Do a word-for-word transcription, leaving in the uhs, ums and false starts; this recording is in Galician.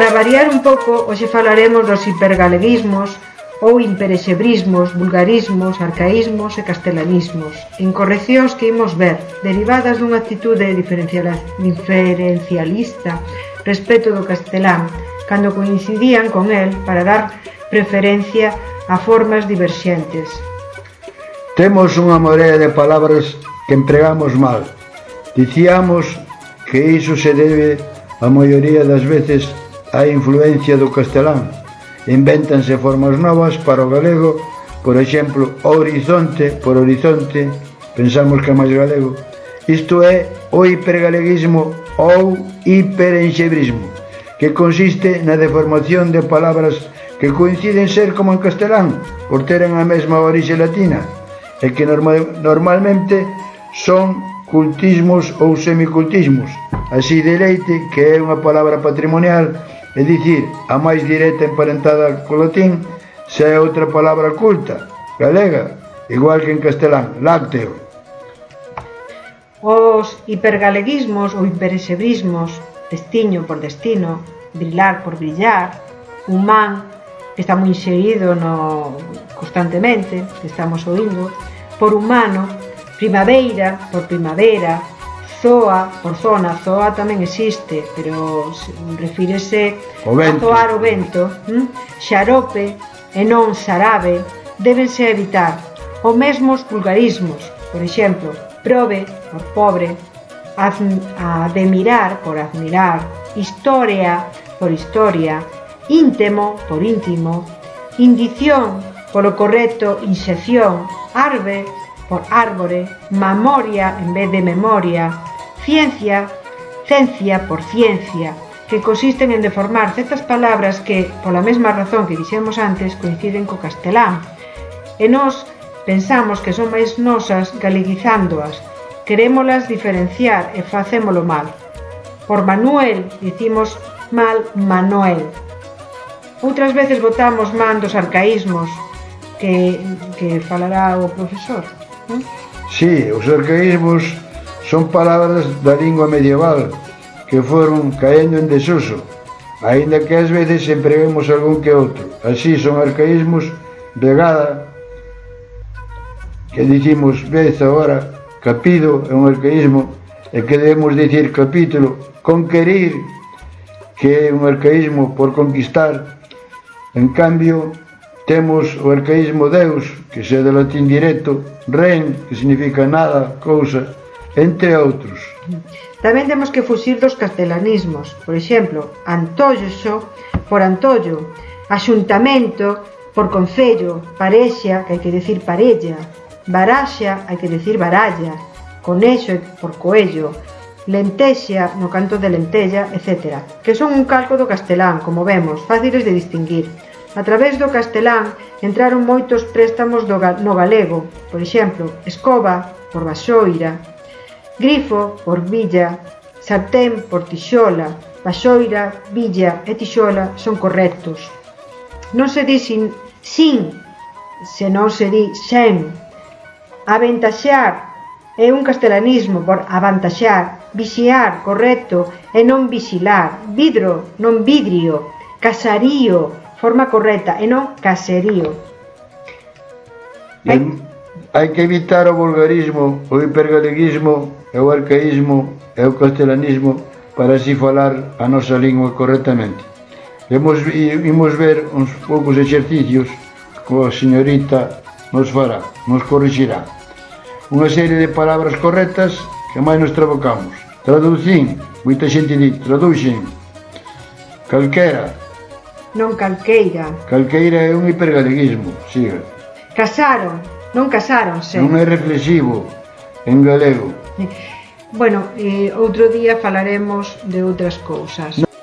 Para variar un pouco, hoxe falaremos dos hipergaleguismos ou imperexebrismos, vulgarismos, arcaísmos e castelanismos, incorreccións que imos ver, derivadas dunha actitude diferencialista respecto do castelán, cando coincidían con el para dar preferencia a formas diverxentes. Temos unha morea de palabras que empregamos mal. Dicíamos que iso se debe a maioría das veces á influencia do castelán. Invéntanse formas novas para o galego, por exemplo, horizonte por horizonte, pensamos que é máis galego. Isto é o hipergaleguismo ou hiperenxebrismo, que consiste na deformación de palabras que coinciden ser como en castelán, por teren a mesma orixe latina, e que normal, normalmente son cultismos ou semicultismos, así de leite, que é unha palabra patrimonial, é dicir, a máis directa emparentada co latín, se é outra palabra culta, galega, igual que en castelán, lácteo. Os hipergaleguismos ou hiperexebrismos, destiño por destino, brilar por brillar, humán, que está moi inserido no, constantemente, que estamos oindo, por humano, primavera por primavera, zoa por zona, zoa tamén existe, pero refírese a zoar o vento, hm? Xarope e non xarabe, débense evitar. O mesmo os vulgarismos, por exemplo, probe por pobre, admirar por admirar, historia por historia, íntimo por íntimo, indición polo correcto inxección, arbe por árbore, memoria en vez de memoria, ciencia, ciencia por ciencia, que consisten en deformar certas palabras que, pola mesma razón que dixemos antes, coinciden co castelán. E nós pensamos que son máis nosas galeguizándoas, querémolas diferenciar e facémolo mal. Por Manuel dicimos mal Manuel. Outras veces botamos man dos arcaísmos que, que falará o profesor. ¿Eh? Sí, os arcaísmos son palabras da lingua medieval que foron caendo en desuso, aínda que ás veces empreguemos algún que outro. Así son arcaísmos regada, que dicimos vez agora, capido é un arcaísmo, e que debemos dicir capítulo, conquerir, que é un arcaísmo por conquistar. En cambio, temos o arcaísmo Deus, que é de latín directo, ren, que significa nada, cousa, entre outros. Tamén temos que fuxir dos castelanismos, por exemplo, antollo por antollo, axuntamento por concello, parexa, que hai que decir parella, baraxa, hai que decir baralla, conexo por coello, lentexa no canto de lentella, etcétera, que son un calco do castelán, como vemos, fáciles de distinguir. A través do castelán entraron moitos préstamos do ga no galego, por exemplo, escoba por vaxoira, grifo por villa, sartén por tixola, vaxoira, villa e tixola son correctos. Non se di sin, sin senón se di xen. Aventaxar é un castelanismo por avantaxar, vixiar, correcto, e non vixilar, vidro, non vidrio, casarío, forma correcta, e non caserío. Hai, hai que evitar o vulgarismo, o hipergaleguismo, o arcaísmo e o castelanismo para así falar a nosa lingua correctamente. Imos, imos ver uns poucos exercicios que a señorita nos fará, nos corrixirá. Unha serie de palabras correctas que máis nos trabocamos. Traducín, moita xente di, traduxen. Calquera. Non calqueira. Calqueira é un hipergaleguismo, siga. Casaron, non casáronse. Non é reflexivo, en galego. Bueno, eh, outro día falaremos de outras cousas.